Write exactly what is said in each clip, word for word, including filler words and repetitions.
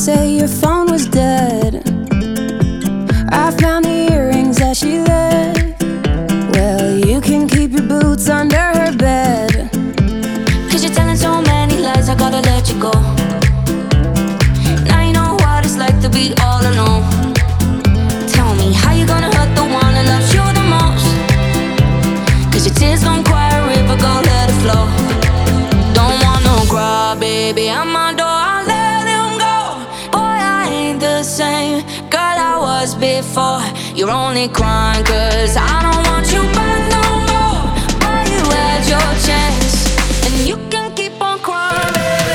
say your phone was dead. I found the earrings that she left. Well, you can keep your boots under her bed. Cause you're telling so many lies, I gotta let you go. Now you know what it's like to be all alone. Tell me, how you gonna hurt the one that loves you the most? Cause your tears gon' cry a river, go let it flow. Don't want no cry, baby, I'm my door, I'll let him go. Boy, I ain't the same girl I was before. You're only crying cause I don't want you back no more. Boy, you had your chance, and you can keep on crying, baby.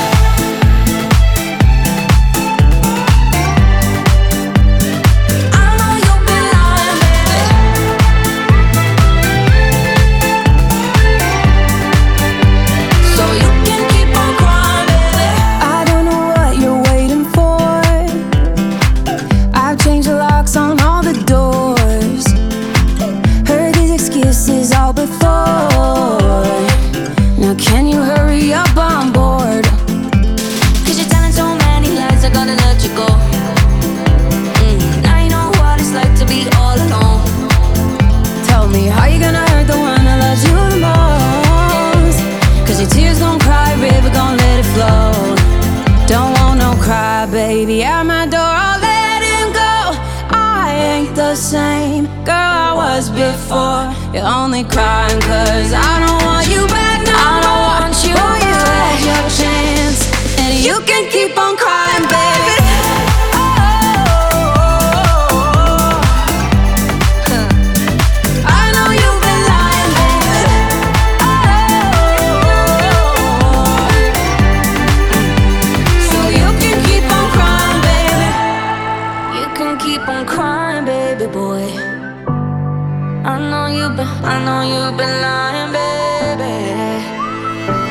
I know you've been lying, baby. So you can keep on crying, baby. I don't know what you're waiting for. I've changed the locks on all the doors. Heard these excuses all before. Now can you hurry up on board? Cause you're telling so many lies, I gotta let you go. Mm, now you know what it's like to be all alone. Tell me, how you gonna hurt the one that loves you the most? Cause your tears gon' cry, river gon' let it flow. Don't want no cry, baby, at my door, I'll let him go. I ain't the same girl I was before. You're only crying cause I don't want you back no I don't more. want you Boy, you back. had your chance, and you can keep on crying, baby. I know you've been lying, baby. So you can keep on crying, baby. You can keep on crying, baby boy. I know you've been, I know you've been lying, baby.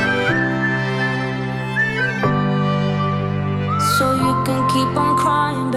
So you can keep on crying, baby.